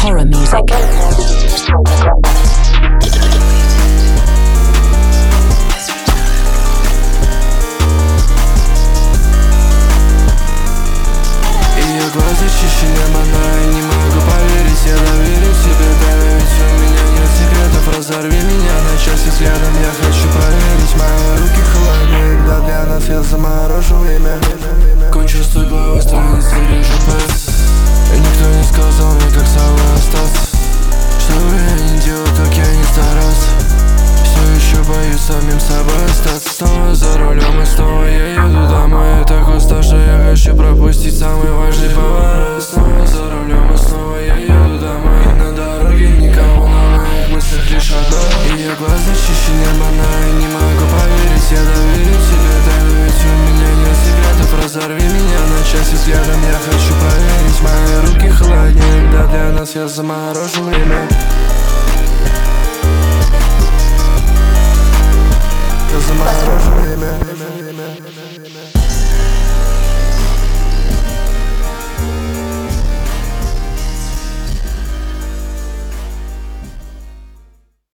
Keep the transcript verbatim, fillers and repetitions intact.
horror music. Глаза чище неба, но я не могу поверить. Я доверю тебе, да ведь у меня нет секретов. Разорви меня на части взглядом, я хочу проверить. Мои руки холоднее, да для нас я заморожу время. Кончу с той главой страницы, режу пэс. И никто не сказал мне, как собой остаться. Что бы я ни делал, как я не старался, все еще боюсь самим собой остаться. Снова за рулем и снова я еду домой. Я так устал, что я хочу пропустить самый важный поворот. Снова за рулем и снова я еду домой. На дороге никого, на моих мыслях лишь одно. И я глаза чище неба, но я не могу поверить. Я доверю тебе, да ведь у меня нет секретов. Разорви меня на части взглядом, я хочу проверить. Мои руки холоднее, да для нас я заморожу время. Я заморожу время.